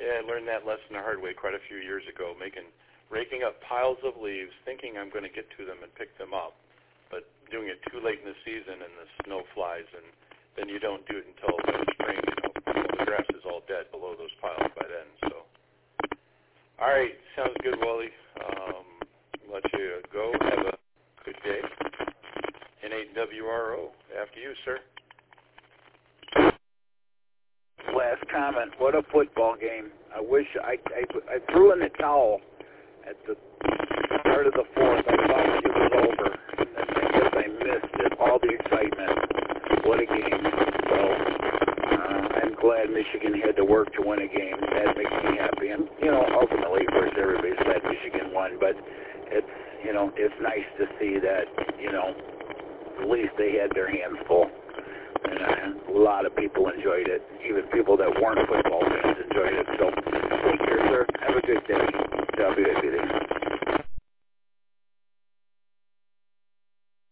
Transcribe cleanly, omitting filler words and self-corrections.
Yeah, I learned that lesson the hard way quite a few years ago, raking up piles of leaves, thinking I'm going to get to them and pick them up, but doing it too late in the season and the snow flies, and then you don't do it until the spring. The grass is all dead below those piles by then. So, all right, sounds good, Wally. Let you go. Have a good day. N8WRO, after you, sir. Last comment. What a football game. I wish I threw in the towel at the start of the fourth. I thought it was over. And I guess I missed it. All the excitement. What a game. So I'm glad Michigan had to work to win a game. That makes me happy. And, ultimately, of course, everybody's glad Michigan won. But it's nice to see that, at least they had their hands full. And a lot of people enjoyed it. Even people that weren't football fans enjoyed it. So take care, sir. Have a good day. WABD.